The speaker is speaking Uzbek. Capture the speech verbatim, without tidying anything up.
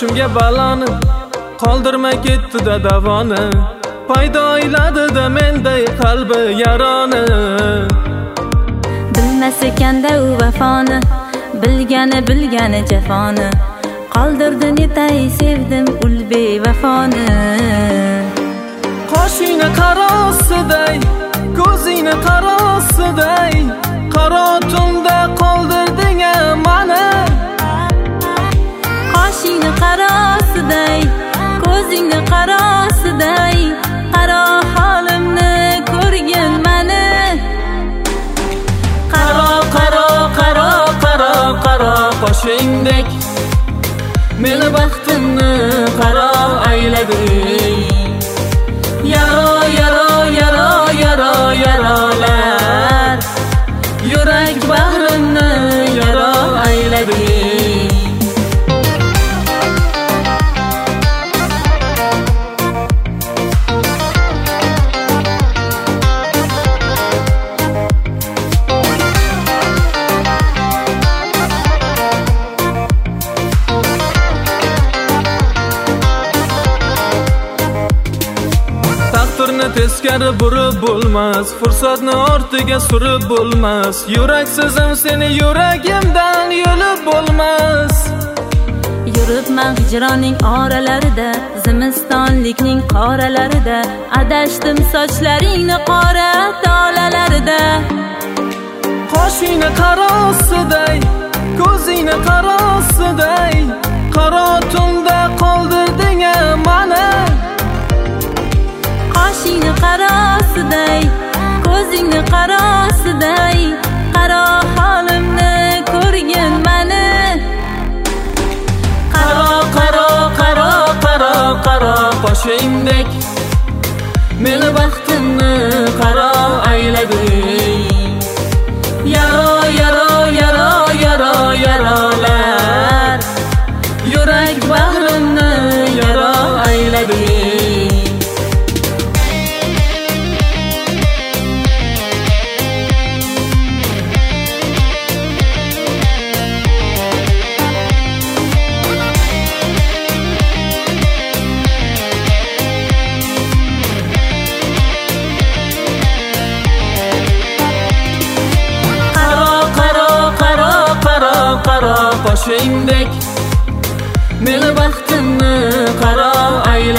boshimga baloni, qoldirmay ketdi-da davoni. Paydo ayladi-da menday qalbi yaroni. Bilmas ekanda u vafoni, bilgani bilgani jafoni. Qoldirdi netay sevdim ul bevafoni. Qoshingni qarosiday, ko'zingni qarosiday, qaro tunda qoldirding mani. Qoshingni qarosiday, ko'zingni qarosiday, qaro holimni ko'rgin mani. Qaro qaro qaro qaro qaro qoshingdek meni baxtimni qaro aylading. Yaro yaro yaro yaro yarolar, yurak bag'rimni yaro aylading. Taqdirni teskari burib bo'lmas, fursatni ortiga surib bo'lmas. Yuraksizim seni yuragimdan yulib bo'lmas. Yuribman hijroning oralarida, zimistonlikning qoralarida, adashdim sochlaringni qora tolalarida. Qoshingni qarosiday, ko'zingni qarosiday, qaro tunda qoldirding mani. Qoshingni qarosiday, ko'zingni qarosiday, qaro holimni ko'rgin mani. Qaro qaro qaro qaro qaro qoshingdek meni baxtimni qaro aylading. Yaro yaro yaro yaro yarolar, yurak bag'rimni yaro aylading. Qaro qoshingdek meni baxtimni qaro aylading.